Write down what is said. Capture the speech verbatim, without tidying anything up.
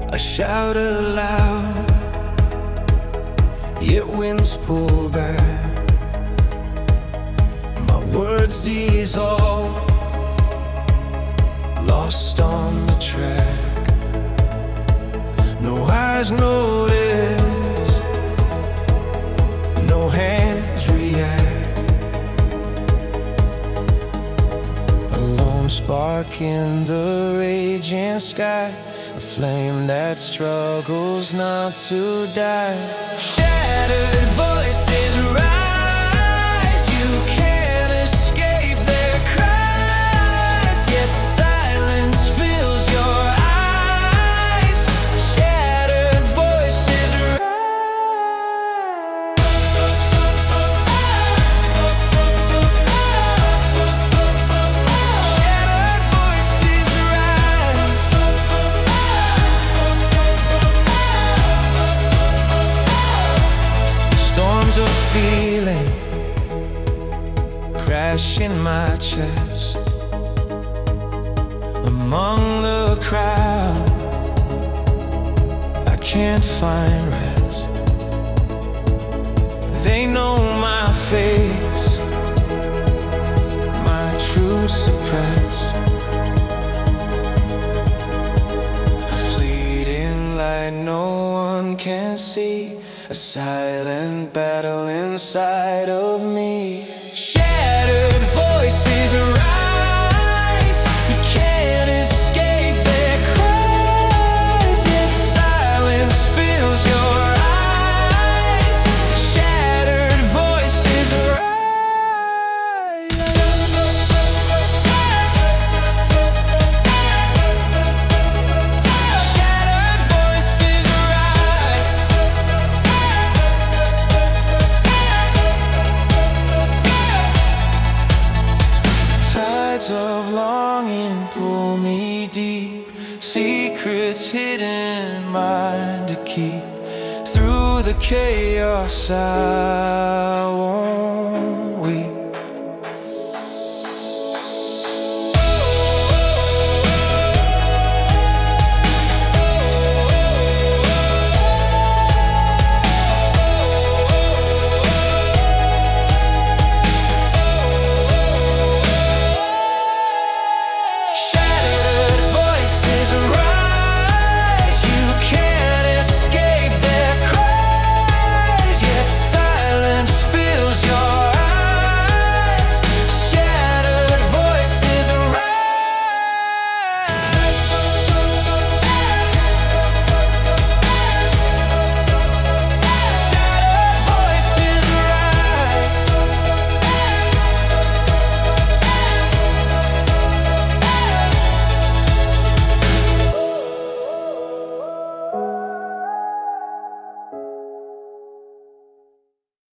I shout aloud, yet winds pull back. My words dissolve, lost on the track. No eyes notice, no hands react. A lone spark in the raging sky, a flame that struggles not to die. Shattered voices rise, you can't escape their cries, yet silence fills your eyes. Shattered voices rise. Shattered voices rise. Storms of feeling crash in my chest. Among the crowd, I can't find rest. They know my face, my truth suppressed. A fleeting light no one can see, a silent battle inside of me. Shattered voices rise, you can't escape their cries, yet silence fills your eyes. Shattered voices rise. Shattered voices rise. Tides of longing pull me deep, secrets hidden, mine to keep. Through the chaos I walk.